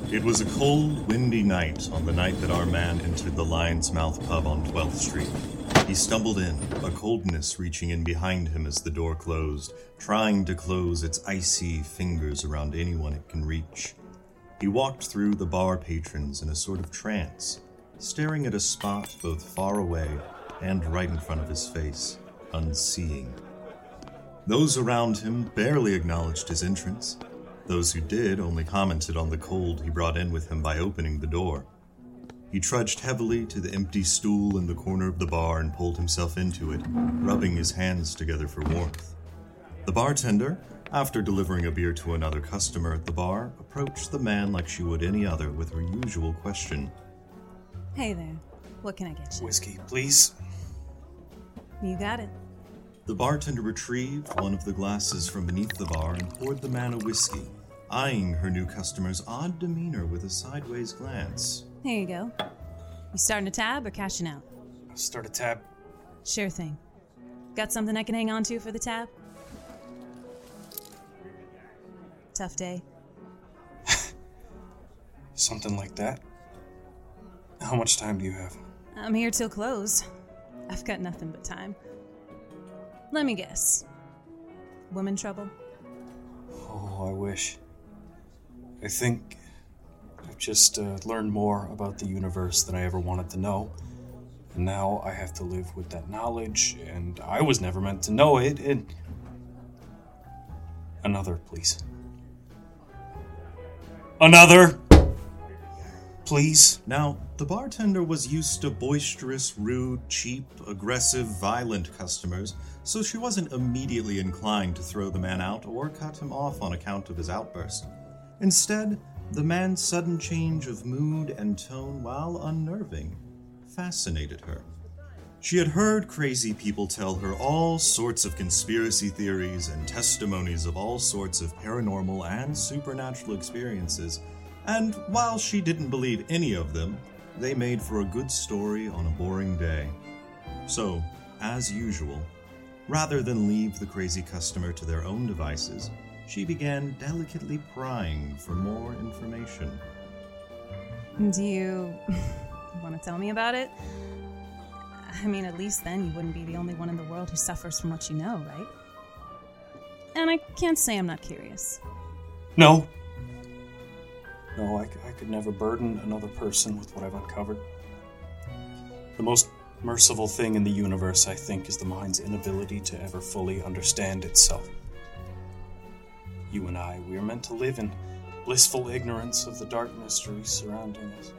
It was a cold, windy night on the night that our man entered the Lion's Mouth pub on 12th Street. He stumbled in, a coldness reaching in behind him as the door closed, trying to close its icy fingers around anyone it can reach. He walked through the bar patrons in a sort of trance, staring at a spot both far away and right in front of his face, unseeing. Those around him barely acknowledged his entrance. Those who did only commented on the cold he brought in with him by opening the door. He trudged heavily to the empty stool in the corner of the bar and pulled himself into it, rubbing his hands together for warmth. The bartender, after delivering a beer to another customer at the bar, approached the man like she would any other with her usual question. Hey there, what can I get you? Whiskey, please. You got it. The bartender retrieved one of the glasses from beneath the bar and poured the man a whiskey, eyeing her new customer's odd demeanor with a sideways glance. Here you go. You starting a tab or cashing out? Start a tab. Sure thing. Got something I can hang on to for the tab? Tough day. Something like that. How much time do you have? I'm here till close. I've got nothing but time. Let me guess. Woman trouble? Oh, I wish. I think I've just learned more about the universe than I ever wanted to know. And now I have to live with that knowledge, and I was never meant to know it, and... Another, please. Another! Please? Now, the bartender was used to boisterous, rude, cheap, aggressive, violent customers, so she wasn't immediately inclined to throw the man out or cut him off on account of his outburst. Instead, the man's sudden change of mood and tone, while unnerving, fascinated her. She had heard crazy people tell her all sorts of conspiracy theories and testimonies of all sorts of paranormal and supernatural experiences, and while she didn't believe any of them, they made for a good story on a boring day. So, as usual, rather than leave the crazy customer to their own devices, she began delicately prying for more information. Do you want to tell me about it? I mean, at least then you wouldn't be the only one in the world who suffers from what you know, right? And I can't say I'm not curious. No. No, I could never burden another person with what I've uncovered. The most merciful thing in the universe, I think, is the mind's inability to ever fully understand itself. You and I, we are meant to live in blissful ignorance of the dark mysteries surrounding us.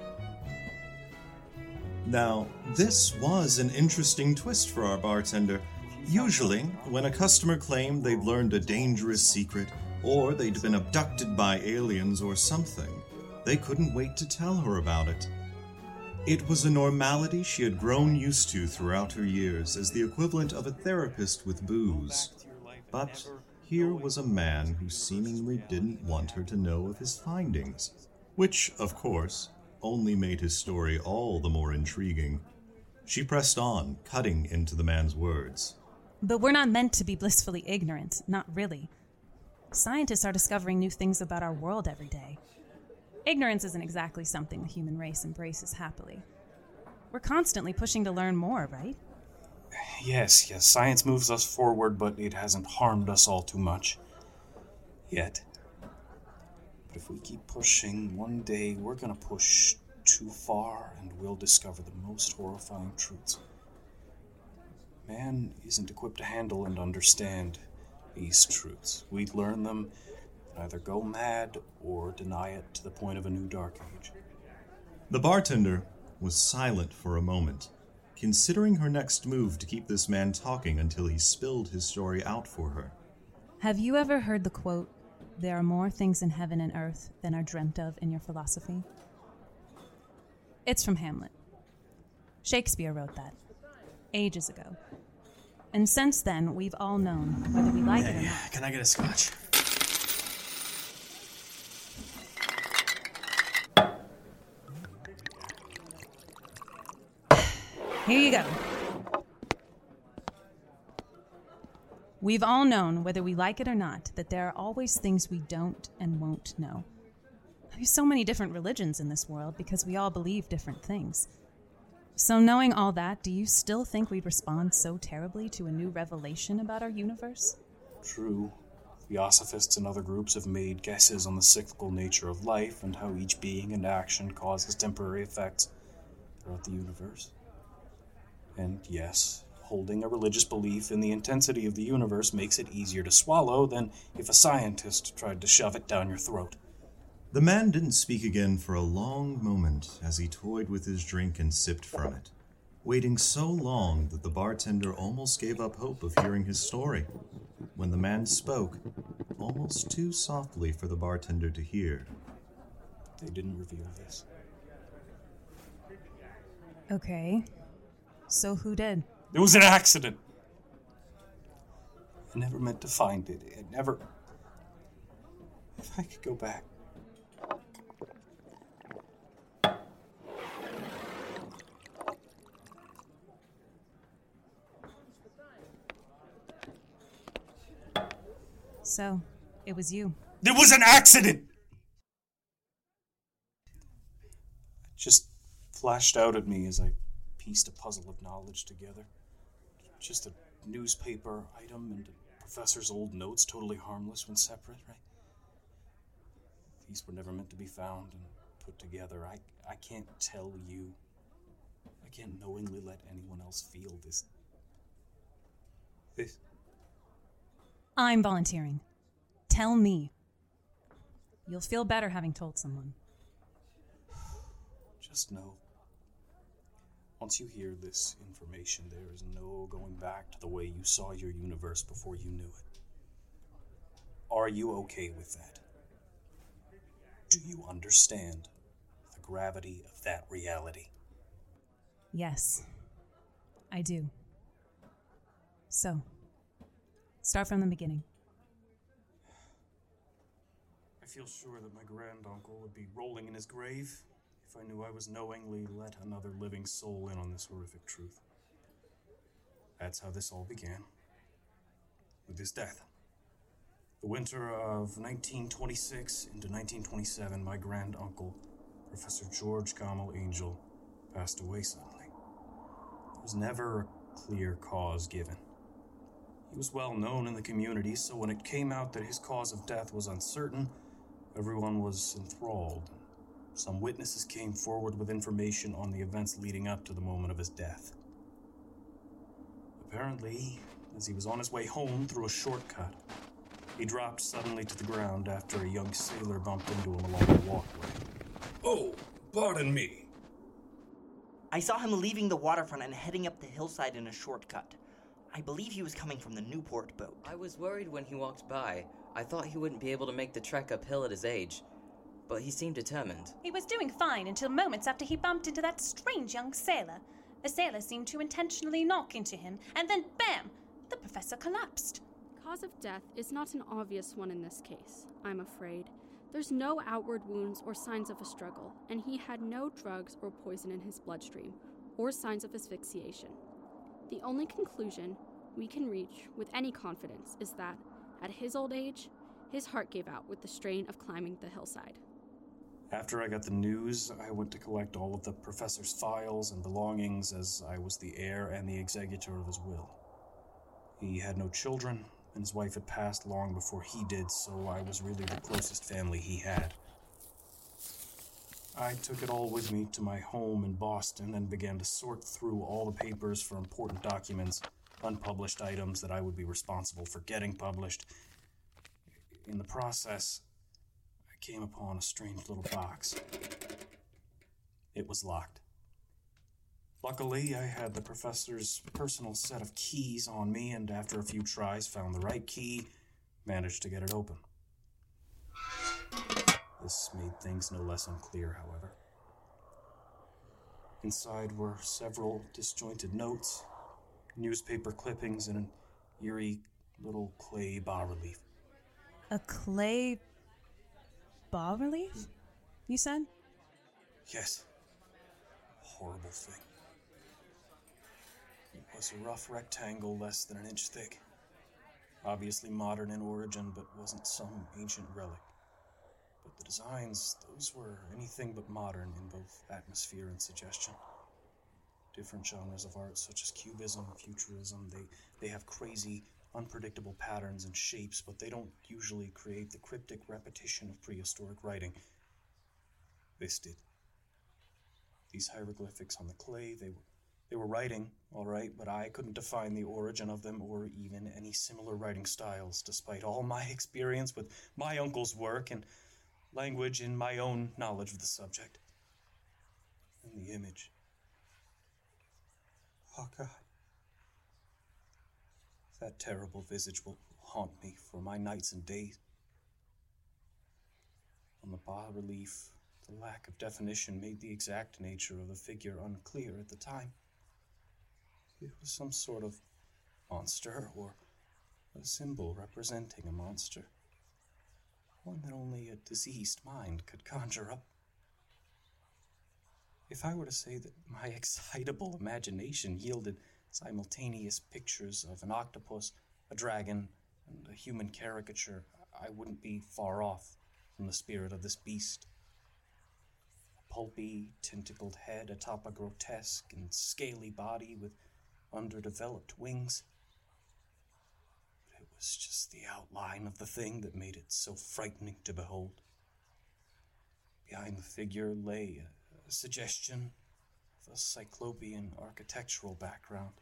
Now, this was an interesting twist for our bartender. Usually, when a customer claimed they'd learned a dangerous secret, or they'd been abducted by aliens or something, they couldn't wait to tell her about it. It was a normality she had grown used to throughout her years as the equivalent of a therapist with booze. But here was a man who seemingly didn't want her to know of his findings, which, of course, only made his story all the more intriguing. She pressed on, cutting into the man's words. But we're not meant to be blissfully ignorant, not really. Scientists are discovering new things about our world every day. Ignorance isn't exactly something the human race embraces happily. We're constantly pushing to learn more, right? Yes, science moves us forward, but it hasn't harmed us all too much. Yet. But if we keep pushing, one day we're gonna push too far, and we'll discover the most horrifying truths. Man isn't equipped to handle and understand these truths. We learn them and either go mad or deny it to the point of a new dark age. The bartender was silent for a moment, considering her next move to keep this man talking until he spilled his story out for her. Have you ever heard the quote, "There are more things in heaven and earth than are dreamt of in your philosophy"? It's from Hamlet. Shakespeare wrote that ages ago. And since then, we've all known, whether we like it or not. Can I get a scotch? Here you go. We've all known, whether we like it or not, that there are always things we don't and won't know. There's so many different religions in this world because we all believe different things. So knowing all that, do you still think we'd respond so terribly to a new revelation about our universe? True. Theosophists and other groups have made guesses on the cyclical nature of life and how each being and action causes temporary effects throughout the universe. And yes, holding a religious belief in the intensity of the universe makes it easier to swallow than if a scientist tried to shove it down your throat. The man didn't speak again for a long moment as he toyed with his drink and sipped from it, waiting so long that the bartender almost gave up hope of hearing his story. When the man spoke, almost too softly for the bartender to hear. They didn't reveal this. Okay. So who did? It was an accident. I never meant to find it. It never... If I could go back. So, it was you. It was an accident! It just flashed out at me as I pieced a puzzle of knowledge together. Just a newspaper item and a professor's old notes, totally harmless when separate, right? These were never meant to be found and put together. I can't tell you. I can't knowingly let anyone else feel this. I'm volunteering. Tell me. You'll feel better having told someone. Just know. Once you hear this information, there is no going back to the way you saw your universe before you knew it. Are you okay with that? Do you understand the gravity of that reality? Yes, I do. So, start from the beginning. I feel sure that my granduncle would be rolling in his grave if I knew I was knowingly let another living soul in on this horrific truth. That's how this all began. With his death. The winter of 1926 into 1927, my granduncle, Professor George Gamal Angel, passed away suddenly. There was never a clear cause given. He was well known in the community, so when it came out that his cause of death was uncertain, everyone was enthralled. Some witnesses came forward with information on the events leading up to the moment of his death. Apparently, as he was on his way home through a shortcut, he dropped suddenly to the ground after a young sailor bumped into him along the walkway. Oh, pardon me. I saw him leaving the waterfront and heading up the hillside in a shortcut. I believe he was coming from the Newport boat. I was worried when he walked by. I thought he wouldn't be able to make the trek uphill at his age, but he seemed determined. He was doing fine until moments after he bumped into that strange young sailor. The sailor seemed to intentionally knock into him, and then bam! The professor collapsed. Cause of death is not an obvious one in this case, I'm afraid. There's no outward wounds or signs of a struggle, and he had no drugs or poison in his bloodstream, or signs of asphyxiation. The only conclusion we can reach with any confidence is that, at his old age, his heart gave out with the strain of climbing the hillside. After I got the news, I went to collect all of the professor's files and belongings as I was the heir and the executor of his will. He had no children, and his wife had passed long before he did, so I was really the closest family he had. I took it all with me to my home in Boston and began to sort through all the papers for important documents, unpublished items that I would be responsible for getting published. In the process, I came upon a strange little box. It was locked. Luckily, I had the professor's personal set of keys on me, and after a few tries, found the right key, managed to get it open. This made things no less unclear, however. Inside were several disjointed notes, newspaper clippings, and an eerie little clay bas-relief. A clay bas-relief, you said? Yes. A horrible thing. It was a rough rectangle less than an inch thick. Obviously modern in origin, but wasn't some ancient relic. But The designs, those were anything but modern in both atmosphere and suggestion. Different genres of art, such as cubism, futurism, they have crazy, unpredictable patterns and shapes, but they don't usually create the cryptic repetition of prehistoric writing. This did. These hieroglyphics on the clay, they were writing, all right, but I couldn't define the origin of them or even any similar writing styles, despite all my experience with my uncle's work and language and my own knowledge of the subject. And the image. Oh, God. That terrible visage will haunt me for my nights and days. On the bas-relief, the lack of definition made the exact nature of the figure unclear at the time. It was some sort of monster or a symbol representing a monster. One that only a diseased mind could conjure up. If I were to say that my excitable imagination yielded simultaneous pictures of an octopus, a dragon, and a human caricature, I wouldn't be far off from the spirit of this beast. A pulpy, tentacled head atop a grotesque and scaly body with underdeveloped wings. But it was just the outline of the thing that made it so frightening to behold. Behind the figure lay a suggestion of a cyclopean architectural background.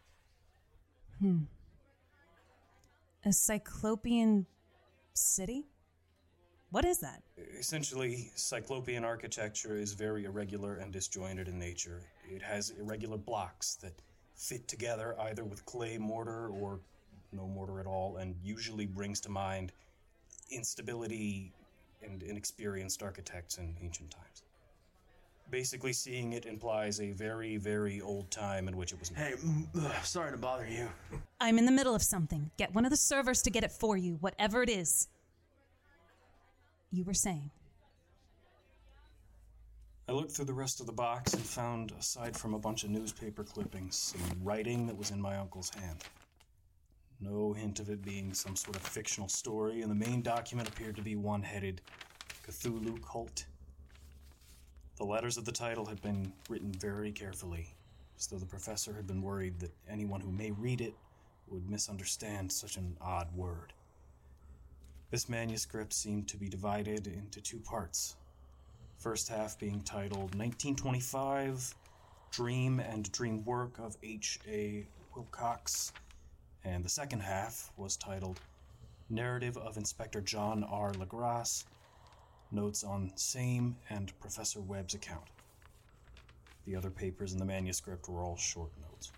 A cyclopean city? What is that? Essentially, cyclopean architecture is very irregular and disjointed in nature. It has irregular blocks that fit together either with clay mortar or no mortar at all, and usually brings to mind instability and inexperienced architects in ancient times. Basically, seeing it implies a very, very old time in which it was made. Hey, sorry to bother you. I'm in the middle of something. Get one of the servers to get it for you, whatever it is. You were saying. I looked through the rest of the box and found, aside from a bunch of newspaper clippings, some writing that was in my uncle's hand. No hint of it being some sort of fictional story, and the main document appeared to be one headed Cthulhu Cult. The letters of the title had been written very carefully, as though the professor had been worried that anyone who may read it would misunderstand such an odd word. This manuscript seemed to be divided into two parts. First half being titled 1925, Dream and Dream Work of H.A. Wilcox, and the second half was titled Narrative of Inspector John R. LaGrasse, Notes on Same and Professor Webb's account. The other papers in the manuscript were all short notes.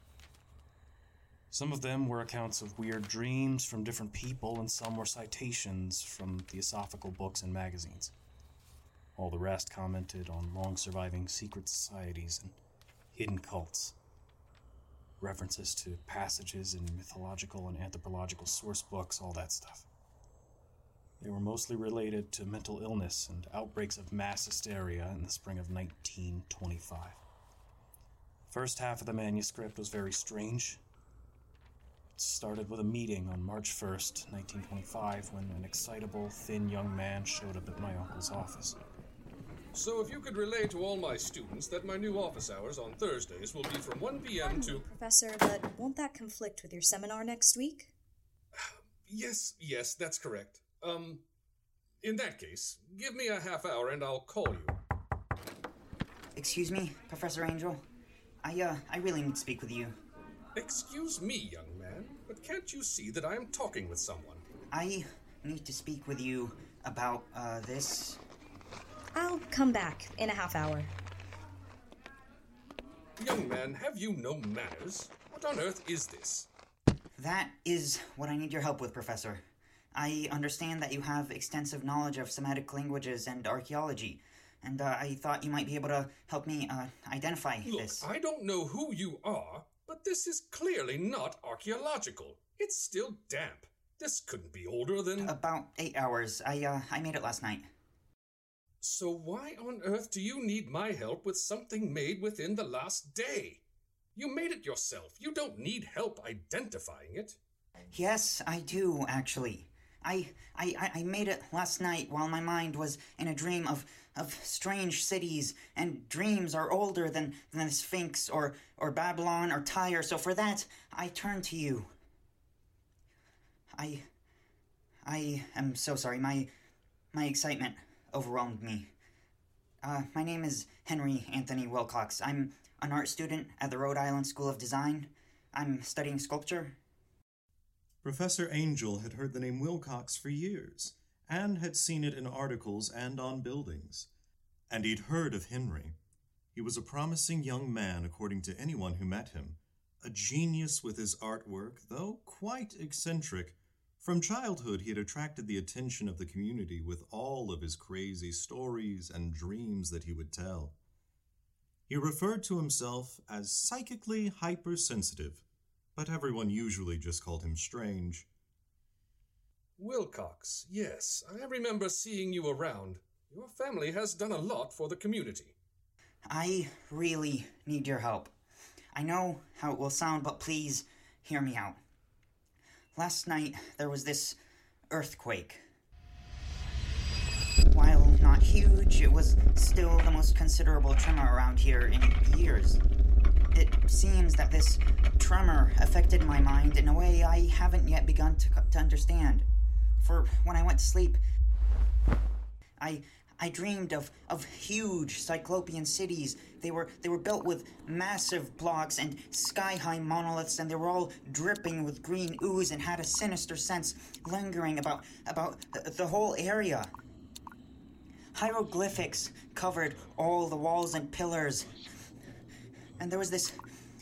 Some of them were accounts of weird dreams from different people, and some were citations from theosophical books and magazines. All the rest commented on long-surviving secret societies and hidden cults. References to passages in mythological and anthropological source books, all that stuff. They were mostly related to mental illness and outbreaks of mass hysteria in the spring of 1925. First half of the manuscript was very strange. It started with a meeting on March 1st, 1925, when an excitable, thin young man showed up at my uncle's office. So if you could relay to all my students that my new office hours on Thursdays will be from 1 p.m. to... Professor, but won't that conflict with your seminar next week? Yes, that's correct. In that case, give me a half hour and I'll call you. Excuse me, Professor Angel? I really need to speak with you. Excuse me, young man, but can't you see that I am talking with someone? I need to speak with you about, this. I'll come back in a half hour. Young man, have you no manners? What on earth is this? That is what I need your help with, Professor. I understand that you have extensive knowledge of Semitic languages and archaeology, and I thought you might be able to help me identify this. Look, I don't know who you are, but this is clearly not archaeological. It's still damp. This couldn't be older than... About 8 hours. I made it last night. So why on earth do you need my help with something made within the last day? You made it yourself. You don't need help identifying it. Yes, I do, actually. I made it last night while my mind was in a dream of strange cities, and dreams are older than the Sphinx or Babylon or Tyre, so for that, I turn to you. I am so sorry. My excitement overwhelmed me. My name is Henry Anthony Wilcox. I'm an art student at the Rhode Island School of Design. I'm studying sculpture. Professor Angel had heard the name Wilcox for years, and had seen it in articles and on buildings. And he'd heard of Henry. He was a promising young man, according to anyone who met him. A genius with his artwork, though quite eccentric. From childhood, he had attracted the attention of the community with all of his crazy stories and dreams that he would tell. He referred to himself as psychically hypersensitive, but everyone usually just called him strange. Wilcox, yes, I remember seeing you around. Your family has done a lot for the community. I really need your help. I know how it will sound, but please hear me out. Last night, there was this earthquake. While not huge, it was still the most considerable tremor around here in years. It seems that this tremor affected my mind in a way I haven't yet begun to understand. For when I went to sleep, I dreamed of huge cyclopean cities. They were built with massive blocks and sky-high monoliths, and they were all dripping with green ooze and had a sinister sense lingering about the whole area. Hieroglyphics covered all the walls and pillars. And there was this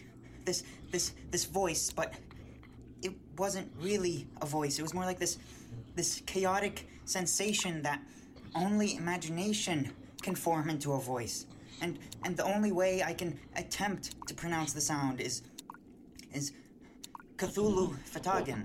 voice, but it wasn't really a voice. It was more like this chaotic sensation that only imagination can form into a voice. And the only way I can attempt to pronounce the sound is Cthulhu Fhtagn.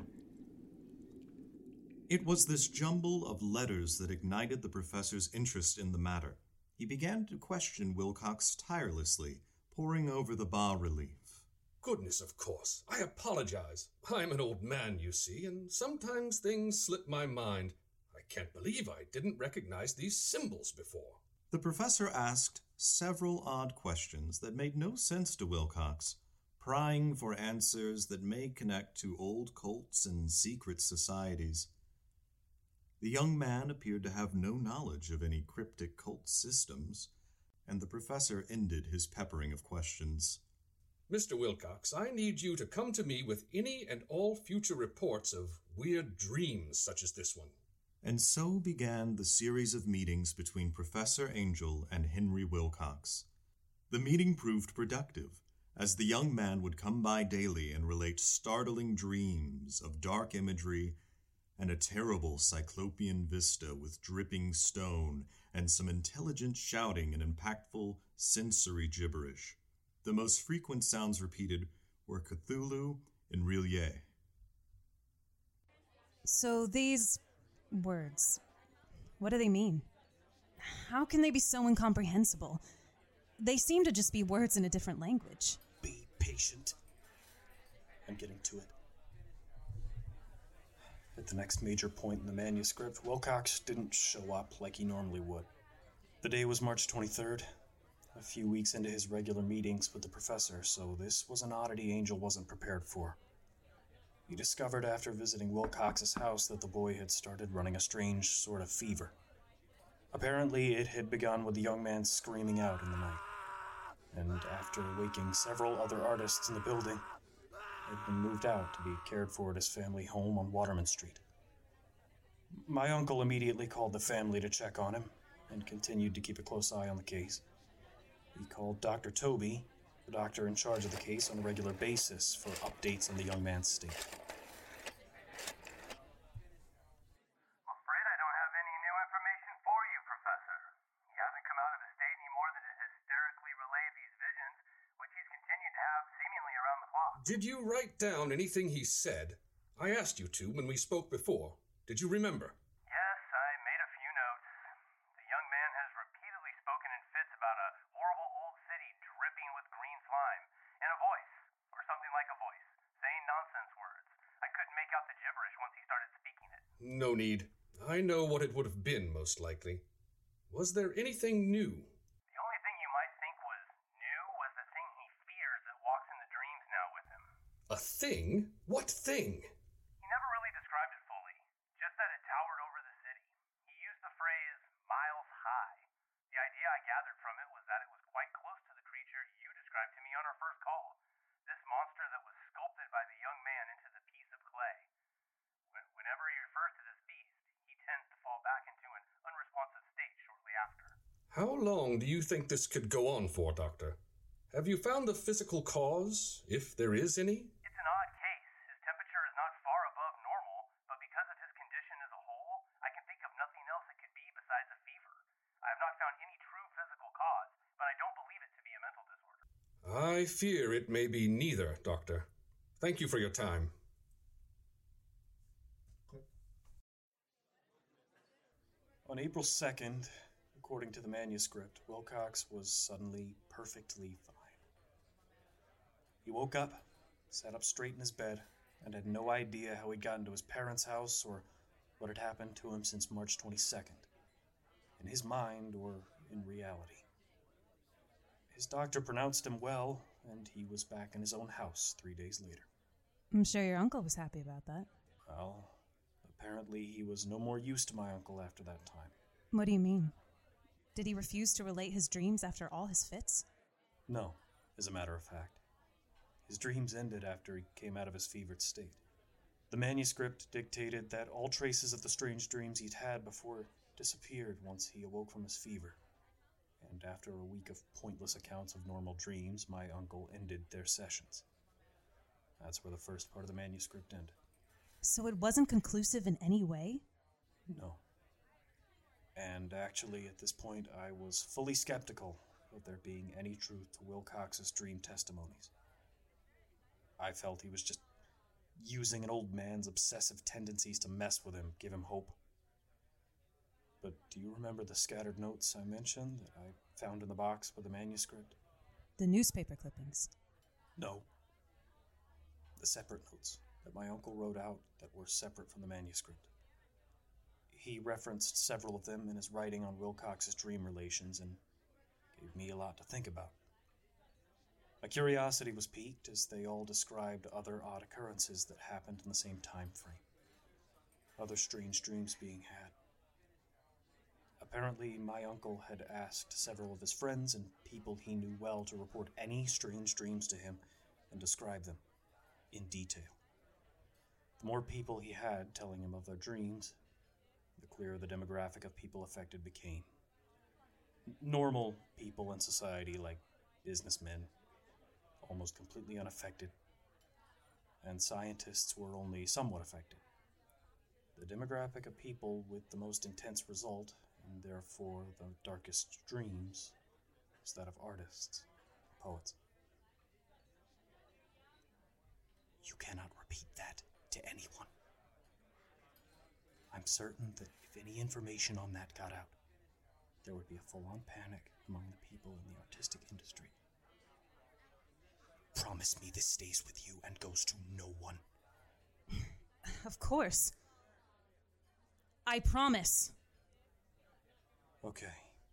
It was this jumble of letters that ignited the professor's interest in the matter. He began to question Wilcox tirelessly, poring over the bas-relief. Goodness, of course. I apologize. I'm an old man, you see, and sometimes things slip my mind. I can't believe I didn't recognize these symbols before. The professor asked several odd questions that made no sense to Wilcox, prying for answers that may connect to old cults and secret societies. The young man appeared to have no knowledge of any cryptic cult systems, and the professor ended his peppering of questions. Mr. Wilcox, I need you to come to me with any and all future reports of weird dreams such as this one. And so began the series of meetings between Professor Angel and Henry Wilcox. The meeting proved productive, as the young man would come by daily and relate startling dreams of dark imagery and a terrible cyclopean vista with dripping stone and some intelligent shouting and impactful sensory gibberish. The most frequent sounds repeated were Cthulhu and Rillier. So these words, what do they mean? How can they be so incomprehensible? They seem to just be words in a different language. Be patient. I'm getting to it. At the next major point in the manuscript, Wilcox didn't show up like he normally would. The day was March 23rd, a few weeks into his regular meetings with the professor, so this was an oddity Angel wasn't prepared for. He discovered after visiting Wilcox's house that the boy had started running a strange sort of fever. Apparently, it had begun with the young man screaming out in the night, and after waking several other artists in the building, had been moved out to be cared for at his family home on Waterman Street. My uncle immediately called the family to check on him, and continued to keep a close eye on the case. He called Dr. Toby, the doctor in charge of the case, on a regular basis for updates on the young man's state. Afraid I don't have any new information for you, Professor. He hasn't come out of his state any more than to hysterically relay these visions, which he's continued to have seemingly around the clock. Did you write down anything he said? I asked you to when we spoke before. Did you remember? Yes, I made a few notes. The young man has repeatedly spoken in fits about a horrible old city dripping with green slime, and a voice, or something like a voice, saying nonsense words. I couldn't make out the gibberish once he started speaking it. No need. I know what it would have been, most likely. Was there anything new? The only thing you might think was new was the thing he fears that walks in the dreams now with him. A thing? What thing? He never really described it fully, just that it towered over the city. He used the phrase, miles high. The idea I gathered from it was that it was quite close to the creature you described to me on our first call. This monster that was sculpted by the young man into the piece of clay. Whenever he refers to this beast, he tends to fall back into an unresponsive state shortly after. How long do you think this could go on for, Doctor? Have you found the physical cause, if there is any? It's an odd case. His temperature is not far above normal, but because of his condition as a whole, I can think of nothing else it could be besides a fever. I have not found any true physical cause, but I don't believe it to be a mental disorder. I fear it may be neither, Doctor. Thank you for your time. On April 2nd, according to the manuscript, Wilcox was suddenly perfectly fine. He woke up, sat up straight in his bed, and had no idea how he'd gotten to his parents' house or what had happened to him since March 22nd, in his mind or in reality. His doctor pronounced him well, and he was back in his own house 3 days later. I'm sure your uncle was happy about that. Well, apparently he was no more use to my uncle after that time. What do you mean? Did he refuse to relate his dreams after all his fits? No, as a matter of fact. His dreams ended after he came out of his fevered state. The manuscript dictated that all traces of the strange dreams he'd had before disappeared once he awoke from his fever. And after a week of pointless accounts of normal dreams, my uncle ended their sessions. That's where the first part of the manuscript ended. So it wasn't conclusive in any way? No. And actually, at this point, I was fully skeptical of there being any truth to Wilcox's dream testimonies. I felt he was just using an old man's obsessive tendencies to mess with him, give him hope. But do you remember the scattered notes I mentioned that I found in the box with the manuscript? The newspaper clippings? No. The separate notes that my uncle wrote out that were separate from the manuscript. He referenced several of them in his writing on Wilcox's dream relations and gave me a lot to think about. My curiosity was piqued as they all described other odd occurrences that happened in the same time frame. Other strange dreams being had. Apparently, my uncle had asked several of his friends and people he knew well to report any strange dreams to him and describe them in detail. The more people he had telling him of their dreams, the clearer the demographic of people affected became. Normal people in society, like businessmen, almost completely unaffected, and scientists were only somewhat affected. The demographic of people with the most intense result, and therefore the darkest dreams, was that of artists, poets. You cannot repeat that to anyone. I'm certain that if any information on that got out, there would be a full-on panic among the people in the artistic industry. Promise me this stays with you and goes to no one. Of course. I promise. Okay.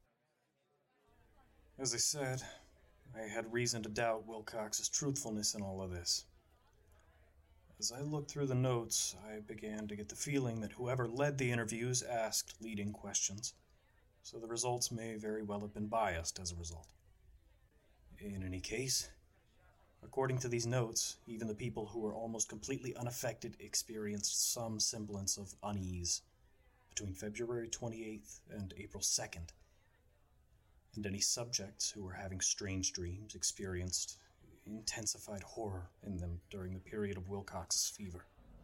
As I said, I had reason to doubt Wilcox's truthfulness in all of this. As I looked through the notes, I began to get the feeling that whoever led the interviews asked leading questions, so the results may very well have been biased as a result. In any case, according to these notes, even the people who were almost completely unaffected experienced some semblance of unease between February 28th and April 2nd, and any subjects who were having strange dreams experienced intensified horror in them during the period of Wilcox's fever.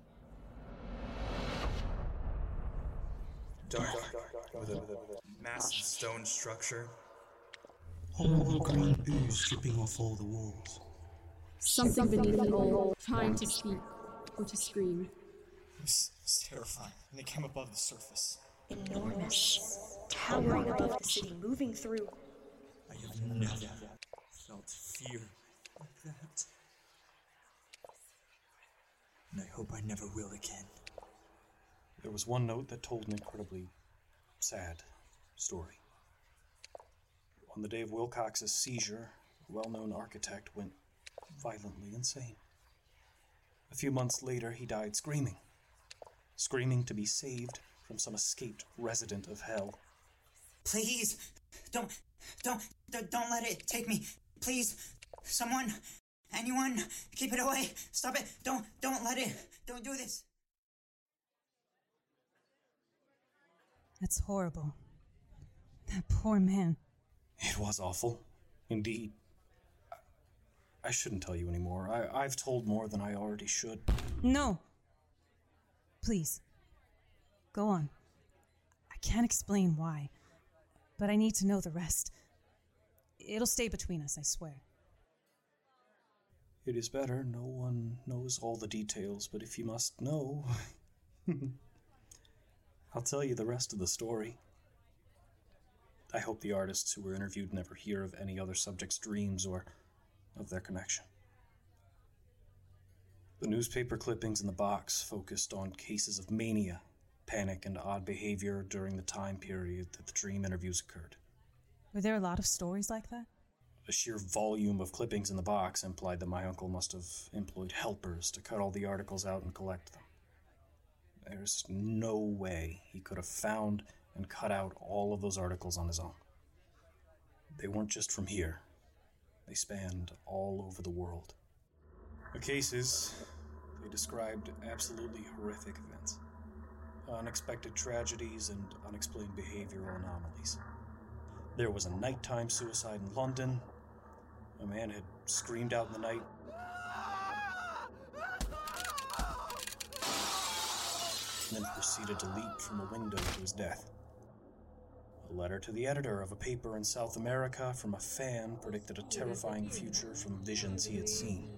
Dark, with a massive stone structure. Horrible green ooze dripping off all the walls. Something beneath it all, trying to speak or to scream. It was terrifying, and it came above the surface. Enormous, towering above the city, moving through. I have never felt fear like that. And I hope I never will again. There was one note that told an incredibly sad story. On the day of Wilcox's seizure, a well-known architect went violently insane. A few months later, he died screaming to be saved from some escaped resident of hell. Please, don't let it take me. Please, someone, anyone, keep it away. Stop it. Don't let it. Don't do this. That's horrible. That poor man. It was awful, indeed. I shouldn't tell you anymore. I've told more than I already should. No. Please. Go on. I can't explain why, but I need to know the rest. It'll stay between us, I swear. It is better. No one knows all the details, but if you must know, I'll tell you the rest of the story. I hope the artists who were interviewed never hear of any other subject's dreams or of their connection. The newspaper clippings in the box focused on cases of mania, panic, and odd behavior during the time period that the dream interviews occurred. Were there a lot of stories like that? The sheer volume of clippings in the box implied that my uncle must have employed helpers to cut all the articles out and collect them. There's no way he could have found and cut out all of those articles on his own. They weren't just from here. They spanned all over the world. The cases, they described absolutely horrific events. Unexpected tragedies and unexplained behavioral anomalies. There was a nighttime suicide in London. A man had screamed out in the night. And then proceeded to leap from a window to his death. A letter to the editor of a paper in South America from a fan predicted a terrifying future from visions he had seen.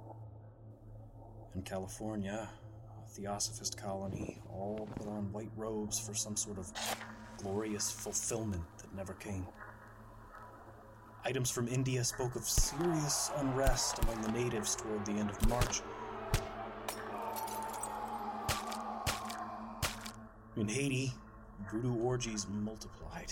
In California, a theosophist colony all put on white robes for some sort of glorious fulfillment that never came. Items from India spoke of serious unrest among the natives toward the end of March. In Haiti, voodoo orgies multiplied.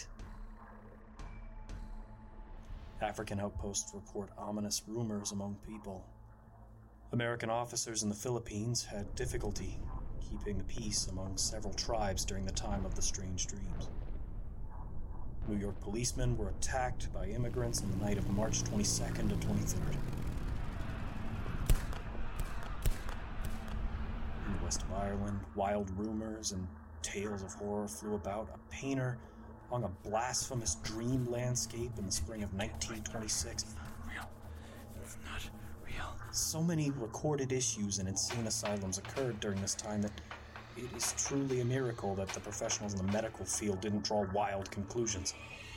African outposts report ominous rumors among people. American officers in the Philippines had difficulty keeping the peace among several tribes during the time of the strange dreams. New York policemen were attacked by immigrants on the night of March 22nd and 23rd. In the west of Ireland, wild rumors and tales of horror flew about. A painter hung a blasphemous dream landscape in the spring of 1926. Real. It's not real. So many recorded issues in insane asylums occurred during this time that it is truly a miracle that the professionals in the medical field didn't draw wild conclusions.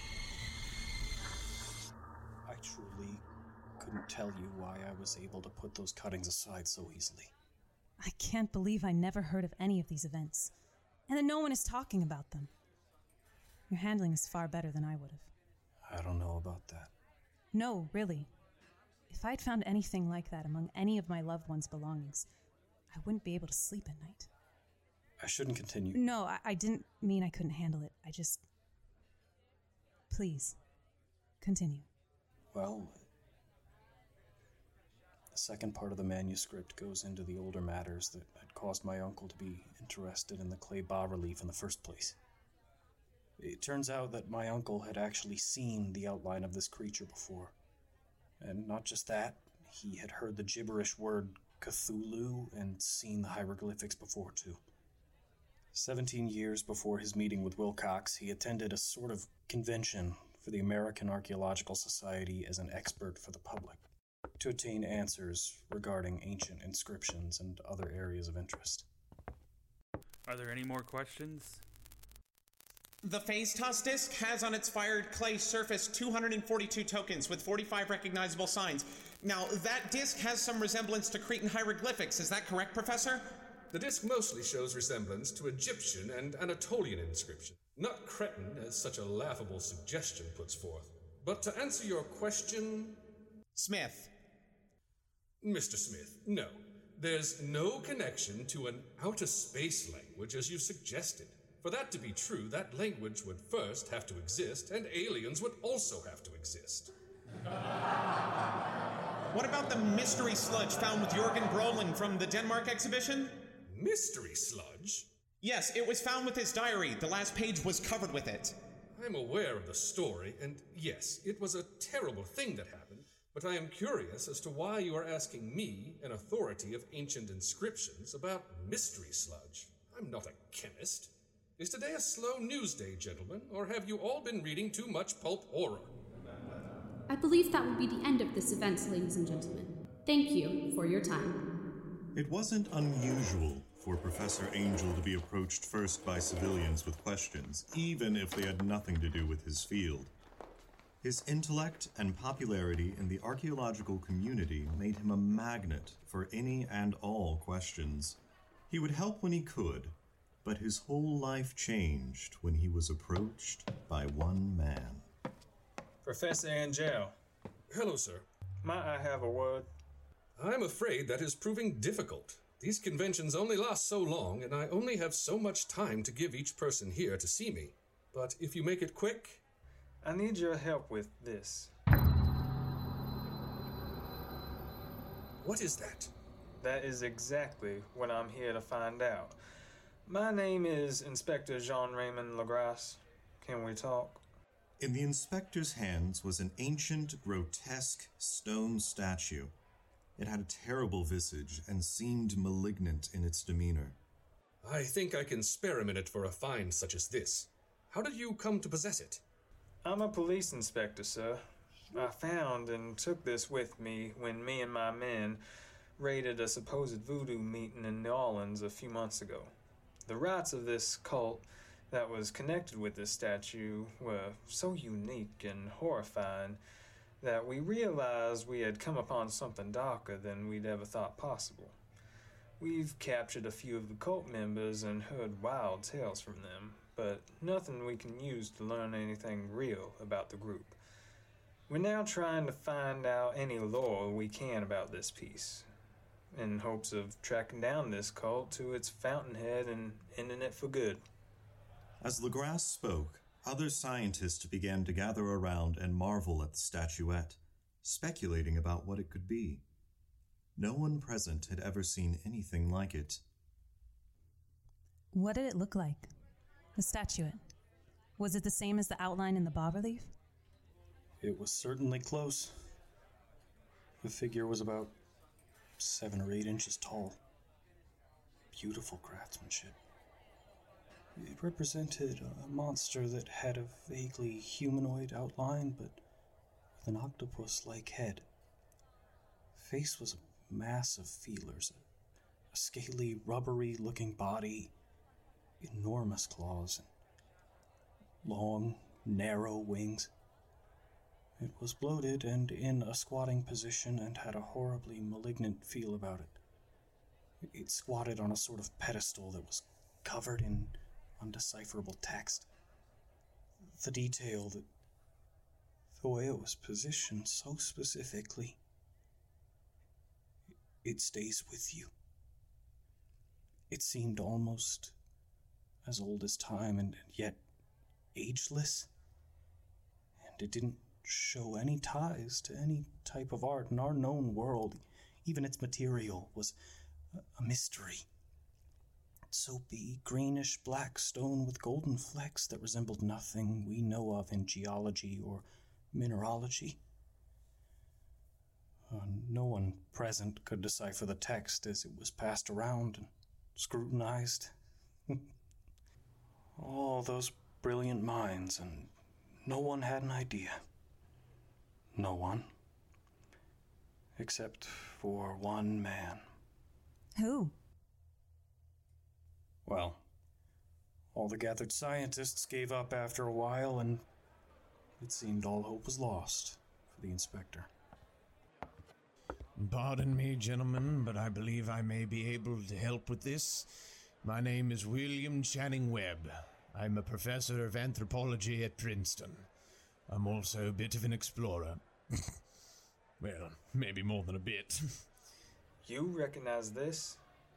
I truly couldn't tell you why I was able to put those cuttings aside so easily. I can't believe I never heard of any of these events, and that no one is talking about them. Your handling is far better than I would have. I don't know about that. No, really. If I'd found anything like that among any of my loved ones' belongings, I wouldn't be able to sleep at night. I shouldn't continue. No, I didn't mean I couldn't handle it. I just... Please, continue. Well, the second part of the manuscript goes into the older matters that had caused my uncle to be interested in the clay bas-relief in the first place. It turns out that my uncle had actually seen the outline of this creature before. And not just that, he had heard the gibberish word Cthulhu and seen the hieroglyphics before too. 17 years before his meeting with Wilcox, he attended a sort of convention for the American Archaeological Society as an expert for the public, to attain answers regarding ancient inscriptions and other areas of interest. Are there any more questions? The phase toss disc has on its fired clay surface 242 tokens with 45 recognizable signs. Now, that disc has some resemblance to Cretan hieroglyphics, is that correct, Professor? The disc mostly shows resemblance to Egyptian and Anatolian inscription, not Cretan as such a laughable suggestion puts forth. But to answer your question... Smith. Mr. Smith, no. There's no connection to an outer space language as you suggested. For that to be true, that language would first have to exist, and aliens would also have to exist. What about the mystery sludge found with Jørgen Brolin from the Denmark exhibition? Mystery sludge? Yes, it was found with his diary. The last page was covered with it. I'm aware of the story, and yes, it was a terrible thing that happened, but I am curious as to why you are asking me, an authority of ancient inscriptions, about mystery sludge. I'm not a chemist. Is today a slow news day, gentlemen, or have you all been reading too much pulp horror? I believe that will be the end of this event, ladies and gentlemen. Thank you for your time. It wasn't unusual for Professor Angel to be approached first by civilians with questions, even if they had nothing to do with his field. His intellect and popularity in the archaeological community made him a magnet for any and all questions. He would help when he could, but his whole life changed when he was approached by one man. Professor Angel. Hello, sir. Might I have a word? I'm afraid that is proving difficult. These conventions only last so long, and I only have so much time to give each person here to see me. But if you make it quick... I need your help with this. What is that? That is exactly what I'm here to find out. My name is Inspector Jean-Raymond Legrasse. Can we talk? In the inspector's hands was an ancient, grotesque stone statue. It had a terrible visage and seemed malignant in its demeanor. I think I can spare a minute for a find such as this. How did you come to possess it? I'm a police inspector, sir. I found and took this with me when me and my men raided a supposed voodoo meeting in New Orleans a few months ago. The rites of this cult that was connected with this statue were so unique and horrifying that we realized we had come upon something darker than we'd ever thought possible. We've captured a few of the cult members and heard wild tales from them, but nothing we can use to learn anything real about the group. We're now trying to find out any lore we can about this piece, in hopes of tracking down this cult to its fountainhead and ending it for good. As Legrasse spoke, other scientists began to gather around and marvel at the statuette, speculating about what it could be. No one present had ever seen anything like it. What did it look like? The statuette. Was it the same as the outline in the bas-relief? It was certainly close. The figure was about 7 or 8 inches tall. Beautiful craftsmanship. It represented a monster that had a vaguely humanoid outline, but with an octopus-like head. Face was a mass of feelers, a scaly, rubbery-looking body, enormous claws, and long, narrow wings. It was bloated and in a squatting position and had a horribly malignant feel about it. It squatted on a sort of pedestal that was covered in undecipherable text. The detail, the way it was positioned so specifically, it stays with you. It seemed almost as old as time and yet ageless. And it didn't show any ties to any type of art in our known world. Even its material was a mystery. Soapy, greenish-black stone with golden flecks that resembled nothing we know of in geology or mineralogy. No one present could decipher the text as it was passed around and scrutinized. All those brilliant minds, and no one had an idea. No one. Except for one man. Who? Well, all the gathered scientists gave up after a while, and it seemed all hope was lost for the inspector. Pardon me, gentlemen, but I believe I may be able to help with this. My name is William Channing Webb. I'm a professor of anthropology at Princeton. I'm also a bit of an explorer. Well, maybe more than a bit. You recognize this?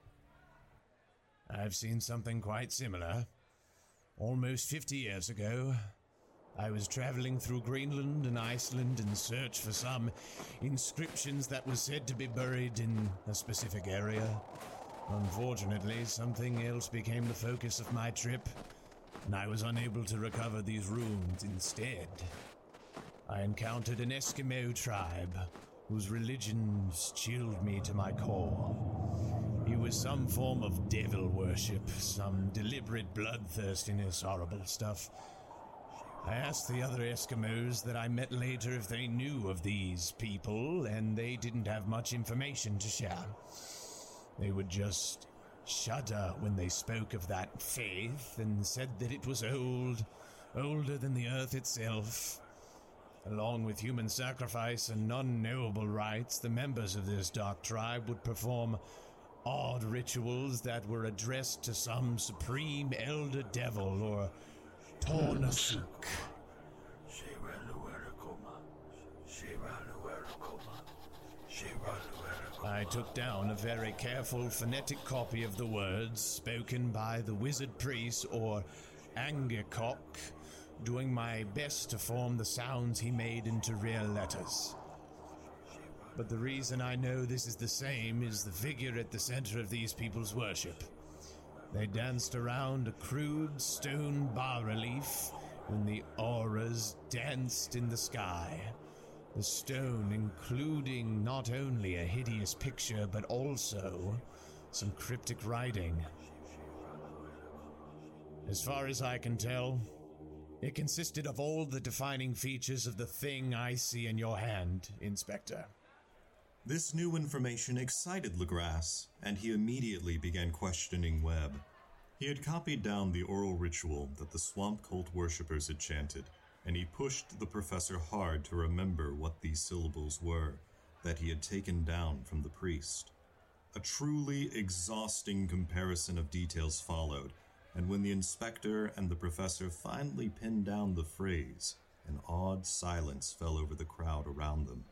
I've seen something quite similar. Almost 50 years ago, I was traveling through Greenland and Iceland in search for some inscriptions that were said to be buried in a specific area. Unfortunately, something else became the focus of my trip, and I was unable to recover these runes instead. I encountered an Eskimo tribe whose religions chilled me to my core. It was some form of devil worship, some deliberate bloodthirstiness, horrible stuff. I asked the other Eskimos that I met later if they knew of these people, and they didn't have much information to share. They would just shudder when they spoke of that faith and said that it was old, older than the earth itself. Along with human sacrifice and unknowable rites, the members of this dark tribe would perform odd rituals that were addressed to some supreme elder devil or Tornasuk. I took down a very careful phonetic copy of the words spoken by the wizard priest or Angekok, doing my best to form the sounds he made into real letters. But the reason I know this is the same is the figure at the center of these people's worship. They danced around a crude stone bas-relief when the auras danced in the sky. The stone including not only a hideous picture but also some cryptic writing. As far as I can tell, it consisted of all the defining features of the thing I see in your hand, Inspector. This new information excited Legrasse, and he immediately began questioning Webb. He had copied down the oral ritual that the swamp cult worshippers had chanted, and he pushed the professor hard to remember what these syllables were that he had taken down from the priest. A truly exhausting comparison of details followed, and when the inspector and the professor finally pinned down the phrase, an awed silence fell over the crowd around them.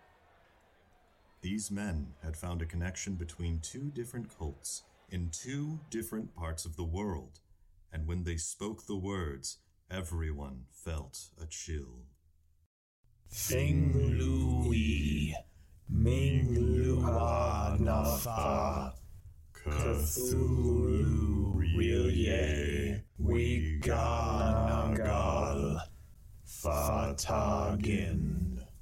These men had found a connection between two different cults in two different parts of the world, and when they spoke the words, everyone felt a chill. Fing Lui, Ming Lua Nafa, Cthulhu Rilye, Wiganagal, Fatagin.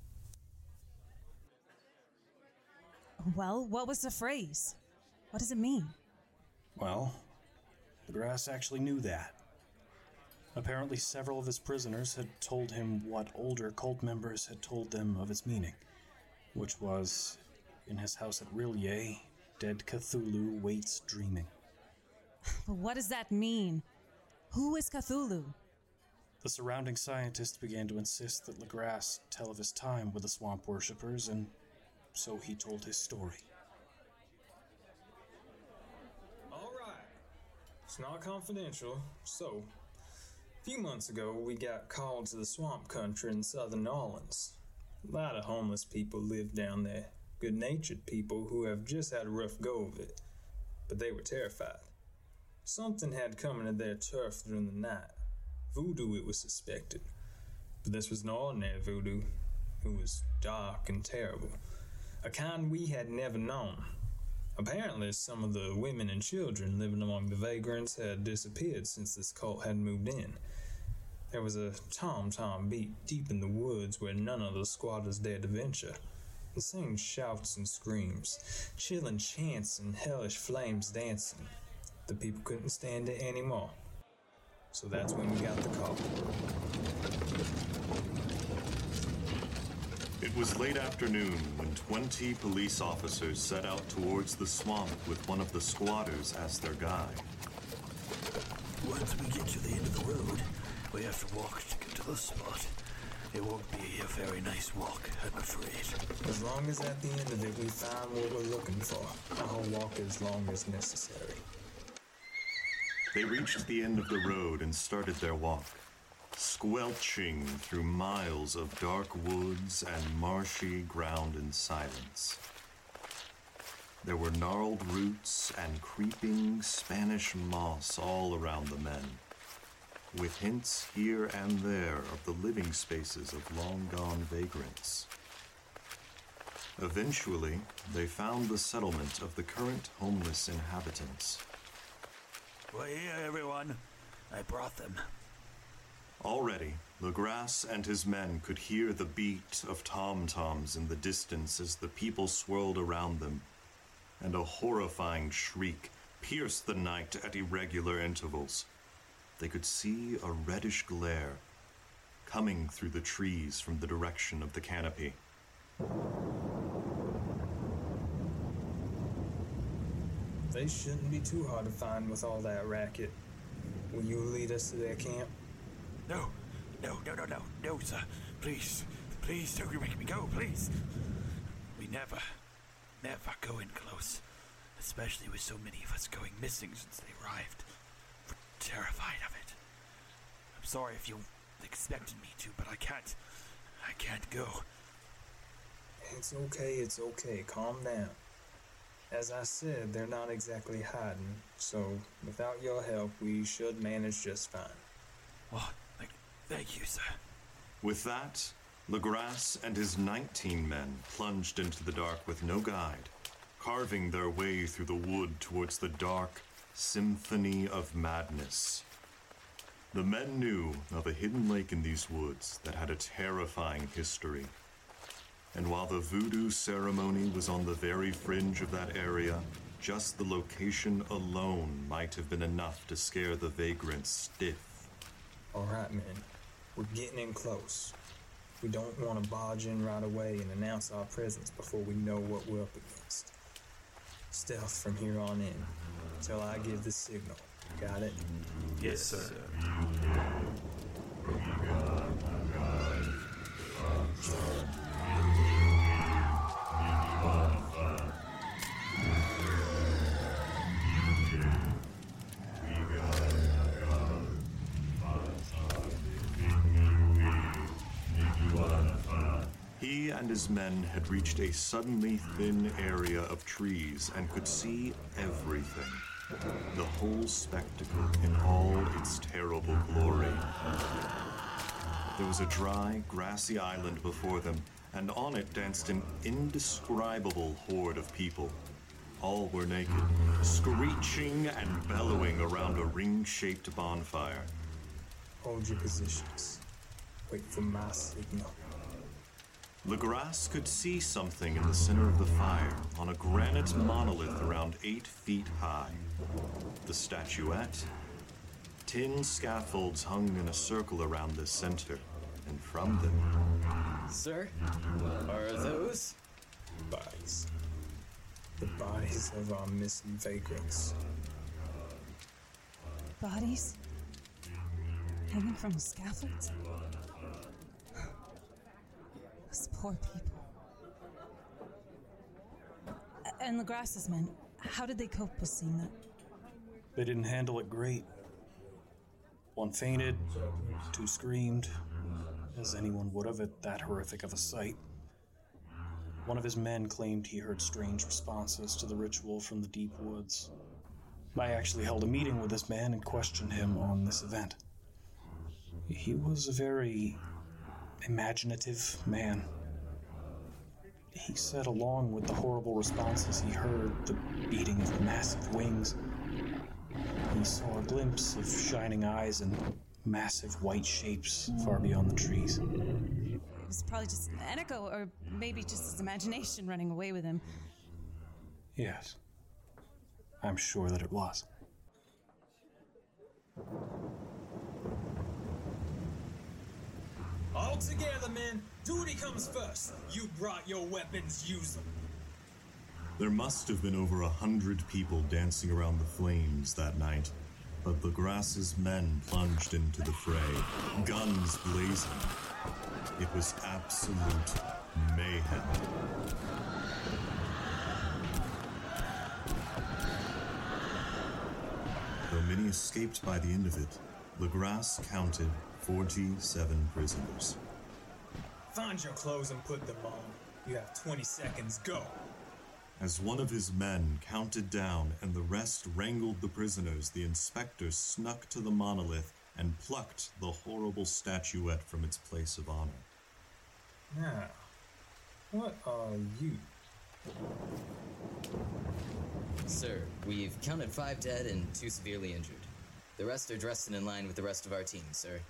Well, what was the phrase? What does it mean? Well, Legrasse actually knew that. Apparently several of his prisoners had told him what older cult members had told them of its meaning, which was, in his house at Rillier, dead Cthulhu waits dreaming. But what does that mean? Who is Cthulhu? The surrounding scientists began to insist that Legrasse tell of his time with the swamp worshippers, and so he told his story. All right. It's not confidential, so a few months ago, we got called to the swamp country in southern New Orleans. A lot of homeless people live down there, good-natured people who have just had a rough go of it, but they were terrified. Something had come into their turf during the night. Voodoo, it was suspected. But this was an ordinary voodoo. It was dark and terrible, a kind we had never known. Apparently, some of the women and children living among the vagrants had disappeared since this cult had moved in. There was a tom-tom beat deep in the woods where none of the squatters dared to venture. Insane shouts and screams, chilling chants and hellish flames dancing. The people couldn't stand it anymore. So that's when we got the call. It was late afternoon when 20 police officers set out towards the swamp with one of the squatters as their guide. Once we get to the end of the road, we have to walk to get to the spot. It won't be a very nice walk, I'm afraid. As long as at the end of it we find what we're looking for, I'll walk as long as necessary. They reached the end of the road and started their walk, squelching through miles of dark woods and marshy ground in silence. There were gnarled roots and creeping Spanish moss all around the men, with hints here and there of the living spaces of long-gone vagrants. Eventually, they found the settlement of the current homeless inhabitants. Well, here, everyone. I brought them. Already, Legrasse and his men could hear the beat of tom-toms in the distance as the people swirled around them, and a horrifying shriek pierced the night at irregular intervals. They could see a reddish glare coming through the trees from the direction of the canopy. They shouldn't be too hard to find with all that racket. Will you lead us to their camp? No, sir. Please don't make me go, please. We never go in close, especially with so many of us going missing since they arrived. We're terrified of it. I'm sorry if you expected me to, but I can't go. It's okay. Calm down. As I said, they're not exactly hiding, so without your help, we should manage just fine. Well, thank you, sir. With that, Legrasse and his 19 men plunged into the dark with no guide, carving their way through the wood towards the dark symphony of madness. The men knew of a hidden lake in these woods that had a terrifying history. And while the voodoo ceremony was on the very fringe of that area, just the location alone might have been enough to scare the vagrants stiff. All right, men. We're getting in close. We don't want to barge in right away and announce our presence before we know what we're up against. Stealth from here on in, till I give the signal. Got it? Yes, sir. He and his men had reached a suddenly thin area of trees and could see everything. The whole spectacle in all its terrible glory. There was a dry, grassy island before them, and on it danced an indescribable horde of people. All were naked, screeching and bellowing around a ring-shaped bonfire. Hold your positions. Wait for my signal. Legrasse could see something in the center of the fire on a granite monolith around 8 feet high. The statuette. Tin scaffolds hung in a circle around the center, and from them... Sir, are those? Bodies. The bodies of our missing vagrants. Bodies? Hanging from the scaffolds? Those poor people. And Legrasse's men, how did they cope with seeing that? They didn't handle it great. One fainted, 2 screamed, as anyone would have at that horrific of a sight. One of his men claimed he heard strange responses to the ritual from the deep woods. I actually held a meeting with this man and questioned him on this event. He was a very imaginative man. He said along with the horrible responses he heard, the beating of massive wings, he saw a glimpse of shining eyes and massive white shapes far beyond the trees. It was probably just an echo, or maybe just his imagination running away with him. Yes. I'm sure that it was. All together, men. Duty comes first. You brought your weapons, use them. There must have been over 100 people dancing around the flames that night, but Legrasse's men plunged into the fray, guns blazing. It was absolute mayhem. Though many escaped by the end of it, Legrasse counted 47 prisoners. Find your clothes and put them on. You have 20 seconds. Go. As one of his men counted down and the rest wrangled the prisoners, the inspector snuck to the monolith and plucked the horrible statuette from its place of honor. Now, what are you? Sir, we've counted 5 dead and 2 severely injured. The rest are dressed and in line with the rest of our team, sir.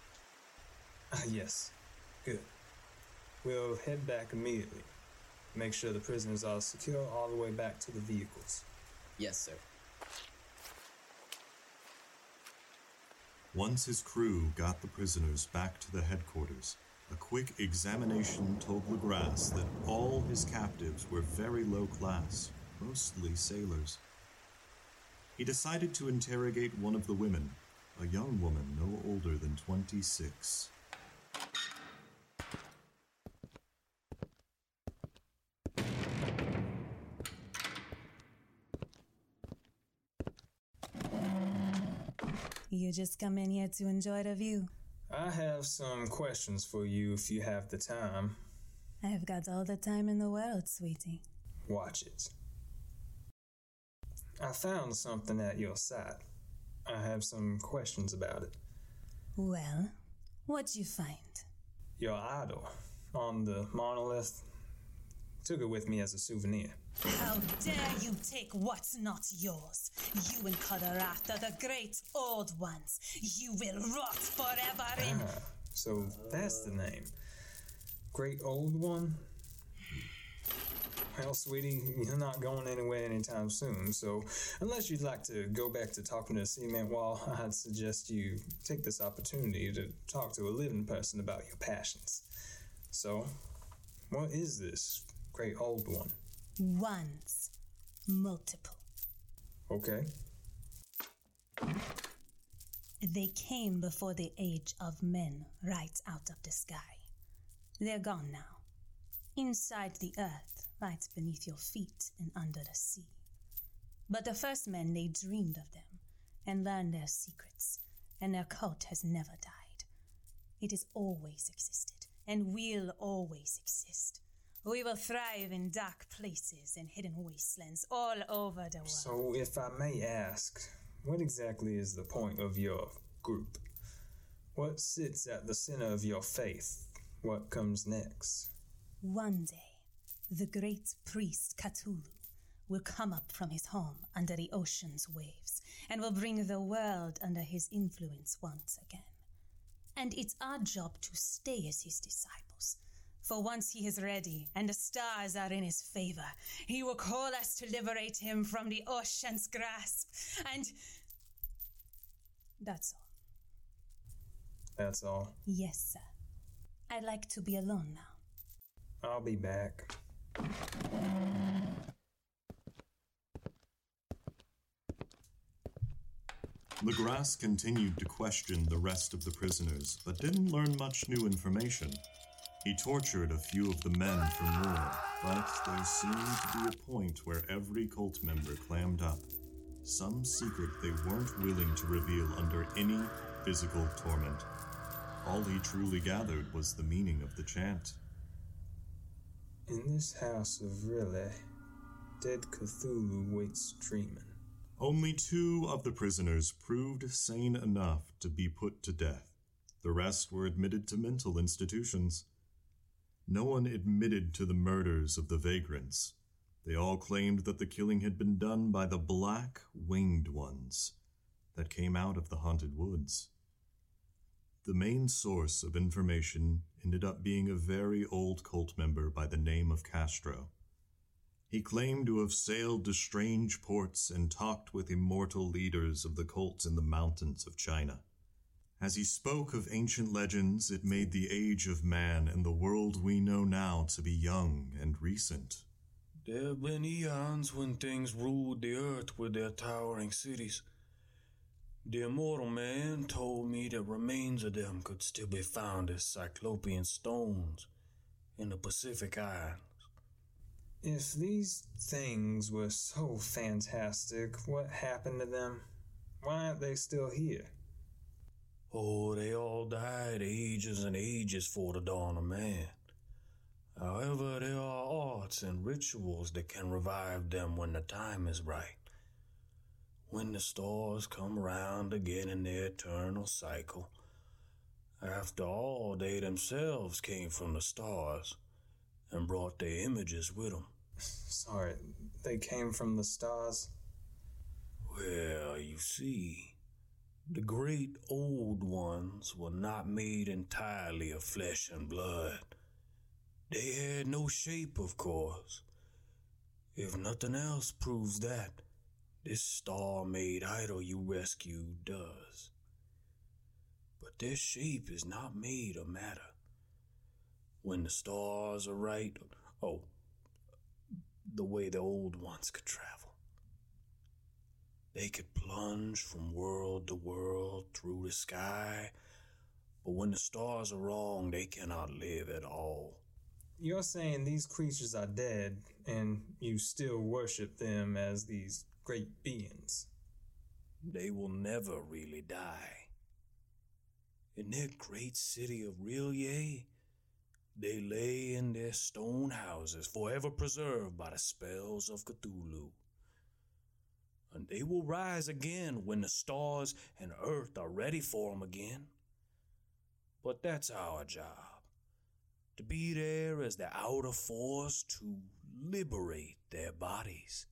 Yes. Good. We'll head back immediately. Make sure the prisoners are secure all the way back to the vehicles. Yes, sir. Once his crew got the prisoners back to the headquarters, a quick examination told Legrasse that all his captives were very low class, mostly sailors. He decided to interrogate one of the women, a young woman no older than 26. You just come in here to enjoy the view. I have some questions for you if you have the time. I've got all the time in the world, sweetie. Watch it. I found something at your site. I have some questions about it. Well, what'd you find? Your idol on the monolith. Took it with me as a souvenir. How dare you take what's not yours? You and Kadarath are the great old ones. You will rot forever in... So that's the name. Great Old One? Well, sweetie, you're not going anywhere anytime soon, so unless you'd like to go back to talking to a cement wall, I'd suggest you take this opportunity to talk to a living person about your passions. So, what is this Great Old One? Ones. Multiple. Okay. They came before the age of men, right out of the sky. They're gone now. Inside the earth, right beneath your feet and under the sea. But the first men, they dreamed of them and learned their secrets, and their cult has never died. It has always existed and will always exist. We will thrive in dark places and hidden wastelands all over the world. So, if I may ask, what exactly is the point of your group? What sits at the center of your faith? What comes next? One day, the great priest Cthulhu will come up from his home under the ocean's waves and will bring the world under his influence once again. And it's our job to stay as his disciples. For once he is ready and the stars are in his favor, he will call us to liberate him from the ocean's grasp. And that's all. That's all? Yes, sir. I'd like to be alone now. I'll be back. Legrasse continued to question the rest of the prisoners, but didn't learn much new information. He tortured a few of the men for more, but there seemed to be a point where every cult member clammed up. Some secret they weren't willing to reveal under any physical torment. All he truly gathered was the meaning of the chant. In this house of Riley, dead Cthulhu waits dreaming. Only 2 of the prisoners proved sane enough to be put to death. The rest were admitted to mental institutions. No one admitted to the murders of the vagrants. They all claimed that the killing had been done by the black winged ones that came out of the haunted woods. The main source of information ended up being a very old cult member by the name of Castro. He claimed to have sailed to strange ports and talked with immortal leaders of the cults in the mountains of China. As he spoke of ancient legends, it made the age of man and the world we know now to be young and recent. There have been eons when things ruled the earth with their towering cities. The immortal man told me that remains of them could still be found as cyclopean stones in the Pacific Islands. If these things were so fantastic, what happened to them? Why aren't they still here? Oh, they all died ages and ages before the dawn of man. However, there are arts and rituals that can revive them when the time is right. When the stars come round again in their eternal cycle. After all, they themselves came from the stars and brought their images with them. Sorry, they came from the stars? Well, you see, the great old ones were not made entirely of flesh and blood. They had no shape, of course. If nothing else proves that, this star-made idol you rescued does. But their shape is not made of matter. When the stars are right, the way the old ones could travel. They could plunge from world to world through the sky, but when the stars are wrong, they cannot live at all. You're saying these creatures are dead, and you still worship them as these great beings? They will never really die. In their great city of Rillier, they lay in their stone houses, forever preserved by the spells of Cthulhu. And they will rise again when the stars and earth are ready for them again. But that's our job, to be there as the outer force to liberate their bodies.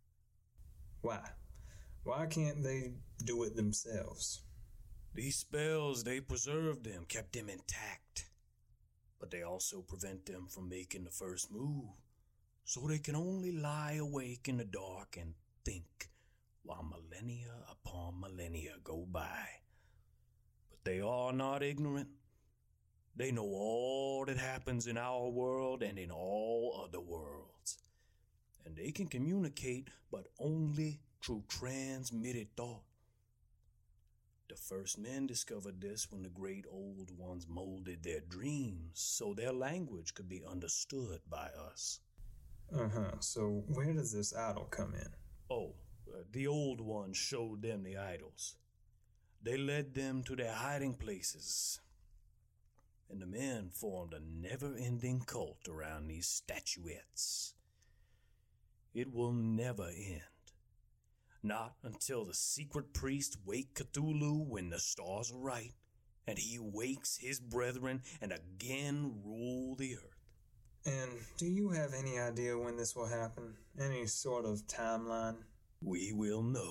Why? Why can't they do it themselves? These spells, they preserved them, kept them intact. But they also prevent them from making the first move, so they can only lie awake in the dark and think while millennia upon millennia go by. But they are not ignorant. They know all that happens in our world and in all other worlds. And they can communicate, but only through transmitted thought. The first men discovered this when the great old ones molded their dreams so their language could be understood by us. So where does this idol come in? The old ones showed them the idols. They led them to their hiding places. And the men formed a never-ending cult around these statuettes. It will never end. Not until the secret priest wake Cthulhu when the stars are right, and he wakes his brethren and again rule the earth. And do you have any idea when this will happen? Any sort of timeline? We will know.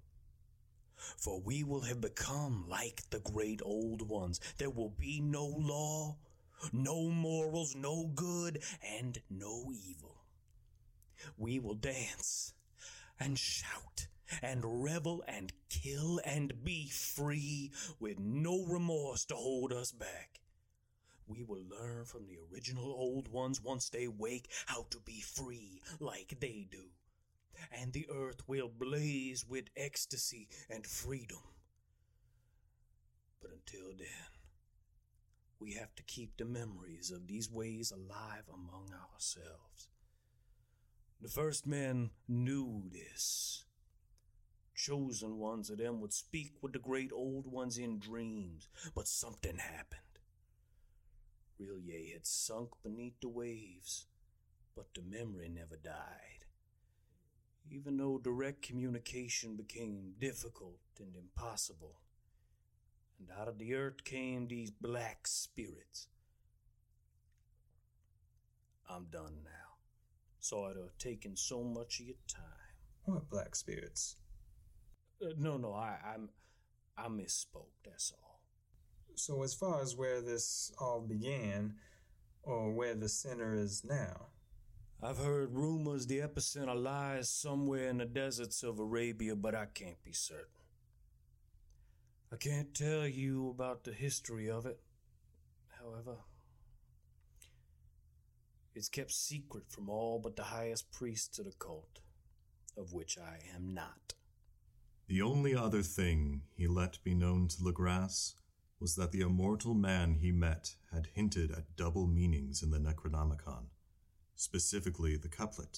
For we will have become like the great old ones. There will be no law, no morals, no good, and no evil. We will dance and shout and revel and kill and be free with no remorse to hold us back. We will learn from the original old ones once they wake how to be free like they do. And the earth will blaze with ecstasy and freedom. But until then, we have to keep the memories of these ways alive among ourselves. The first men knew this. Chosen ones of them would speak with the great old ones in dreams, but something happened. Rillier had sunk beneath the waves, but the memory never died. Even though direct communication became difficult and impossible, and out of the earth came these black spirits. I'm done now. Sorry to have taken so much of your time. What black spirits? I misspoke, that's all. So as far as where this all began, or where the center is now? I've heard rumors the epicenter lies somewhere in the deserts of Arabia, but I can't be certain. I can't tell you about the history of it. However, it's kept secret from all but the highest priests of the cult, of which I am not. The only other thing he let be known to Legras was that the immortal man he met had hinted at double meanings in the Necronomicon, specifically the couplet.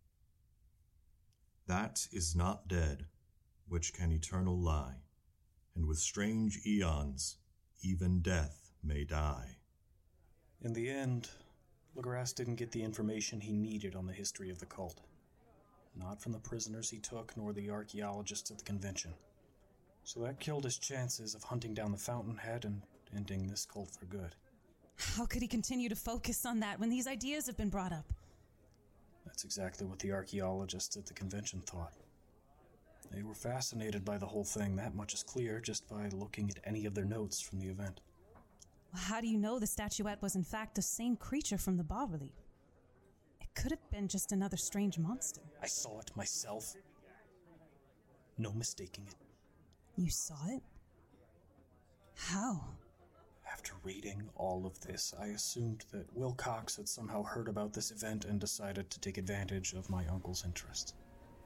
That is not dead, which can eternal lie, and with strange eons, even death may die. In the end, Legrasse didn't get the information he needed on the history of the cult. Not from the prisoners he took, nor the archaeologists at the convention. So that killed his chances of hunting down the Fountainhead and ending this cult for good. How could he continue to focus on that when these ideas have been brought up? That's exactly what the archaeologists at the convention thought. They were fascinated by the whole thing, that much is clear just by looking at any of their notes from the event. Well, how do you know the statuette was in fact the same creature from the bas-relief? It could have been just another strange monster. I saw it myself. No mistaking it. You saw it? How? After reading all of this, I assumed that Wilcox had somehow heard about this event and decided to take advantage of my uncle's interest.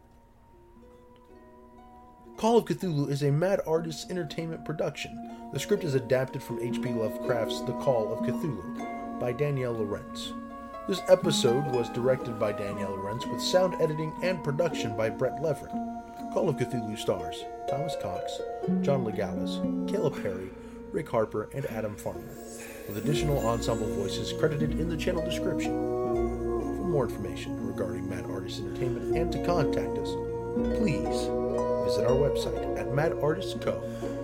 Call of Cthulhu is a Mad Artists Entertainment production. The script is adapted from H.P. Lovecraft's The Call of Cthulhu by Danielle Lorentz. This episode was directed by Danielle Lorentz with sound editing and production by Brett Leveritt. Call of Cthulhu stars Thomas Cox, John Legalis, Caleb Perry, Rick Harper, and Adam Farmer, with additional ensemble voices credited in the channel description. For more information regarding Mad Artists Entertainment and to contact us, please visit our website at madartistsco.com.